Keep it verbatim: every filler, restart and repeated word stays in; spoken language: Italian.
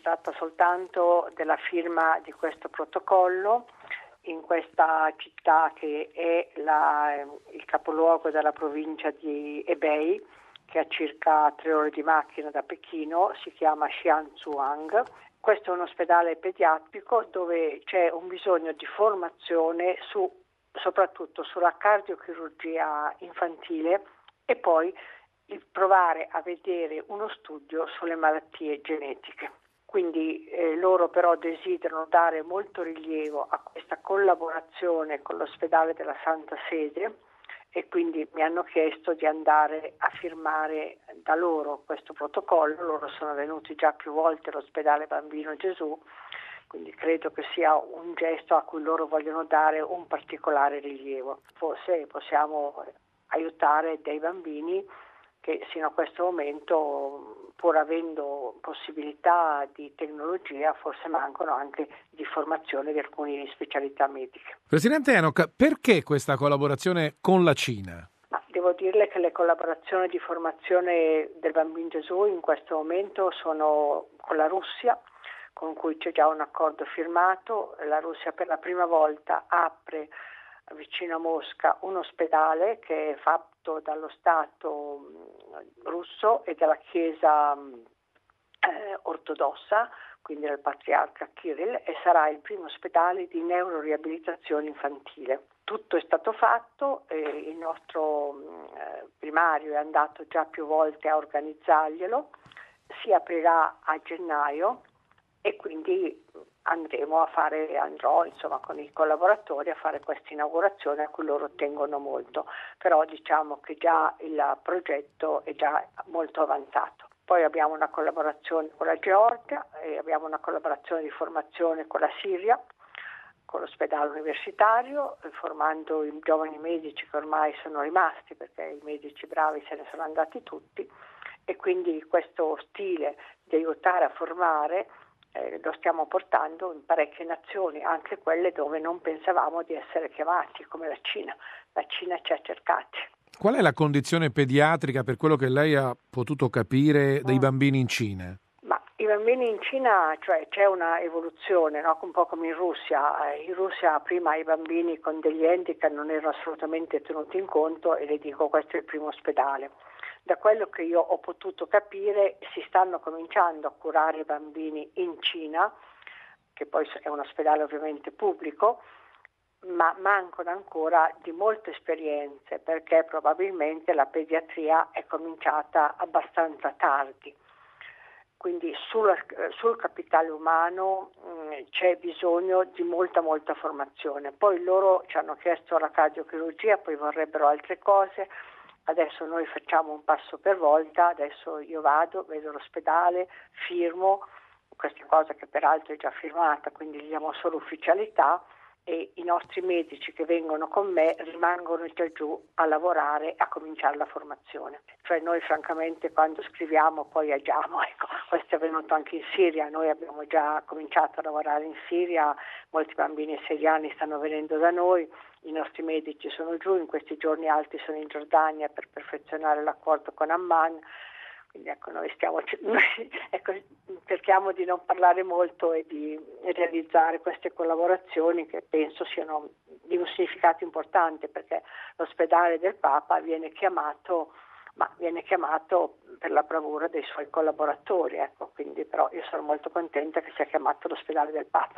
tratta soltanto della firma di questo protocollo in questa città che è la, il capoluogo della provincia di Hebei, che è a circa tre ore di macchina da Pechino, si chiama Xianzhuang. Questo è un ospedale pediatrico dove c'è un bisogno di formazione su, soprattutto sulla cardiochirurgia infantile e poi il provare a vedere uno studio sulle malattie genetiche. Quindi eh, loro però desiderano dare molto rilievo a questa collaborazione con l'ospedale della Santa Sede e quindi mi hanno chiesto di andare a firmare da loro questo protocollo. Loro sono venuti già più volte all'ospedale Bambino Gesù, quindi credo che sia un gesto a cui loro vogliono dare un particolare rilievo. Forse possiamo aiutare dei bambini che sino a questo momento, pur avendo possibilità di tecnologia, forse mancano anche di formazione di alcune specialità mediche. Presidente Enoch, perché questa collaborazione con la Cina? Ma devo dirle che le collaborazioni di formazione del Bambino Gesù in questo momento sono con la Russia, con cui c'è già un accordo firmato. La Russia per la prima volta apre vicino a Mosca un ospedale che è fatto dallo Stato russo e dalla Chiesa eh, ortodossa, quindi dal patriarca Kirill, e sarà il primo ospedale di neuroriabilitazione infantile. Tutto è stato fatto, e il nostro eh, primario è andato già più volte a organizzarglielo, si aprirà a gennaio e quindi andremo a fare, andrò insomma con i collaboratori a fare questa inaugurazione a cui loro tengono molto, però diciamo che già il progetto è già molto avanzato. Poi abbiamo una collaborazione con la Georgia e abbiamo una collaborazione di formazione con la Siria, con l'ospedale universitario, formando i giovani medici che ormai sono rimasti perché i medici bravi se ne sono andati tutti, e quindi questo stile di aiutare a formare Eh, lo stiamo portando in parecchie nazioni, anche quelle dove non pensavamo di essere chiamati, come la Cina. La Cina ci ha cercati. Qual è la condizione pediatrica, per quello che lei ha potuto capire, dei Mm. bambini in Cina? Ma i bambini in Cina, cioè c'è una evoluzione, no? Un po' come in Russia. In Russia prima i bambini con degli handicap non erano assolutamente tenuti in conto e le dico questo è il primo ospedale. Da quello che io ho potuto capire si stanno cominciando a curare i bambini in Cina, che poi è un ospedale ovviamente pubblico, ma mancano ancora di molte esperienze perché probabilmente la pediatria è cominciata abbastanza tardi. Quindi sul, sul capitale umano mh, c'è bisogno di molta molta formazione. Poi loro ci hanno chiesto la cardiochirurgia, poi vorrebbero altre cose. Adesso noi facciamo un passo per volta, adesso io vado, vedo l'ospedale, firmo, questa cosa che peraltro è già firmata, quindi gli diamo solo ufficialità, e i nostri medici che vengono con me rimangono già giù a lavorare, a cominciare la formazione. Cioè noi francamente quando scriviamo poi agiamo, ecco, questo è avvenuto anche in Siria, noi abbiamo già cominciato a lavorare in Siria, molti bambini siriani stanno venendo da noi, i nostri medici sono giù, in questi giorni altri sono in Giordania per perfezionare l'accordo con Amman, quindi ecco noi stiamo noi, ecco, cerchiamo di non parlare molto e di realizzare queste collaborazioni che penso siano di un significato importante, perché l'ospedale del Papa viene chiamato ma viene chiamato per la bravura dei suoi collaboratori, ecco, quindi però io sono molto contenta che sia chiamato l'ospedale del Papa.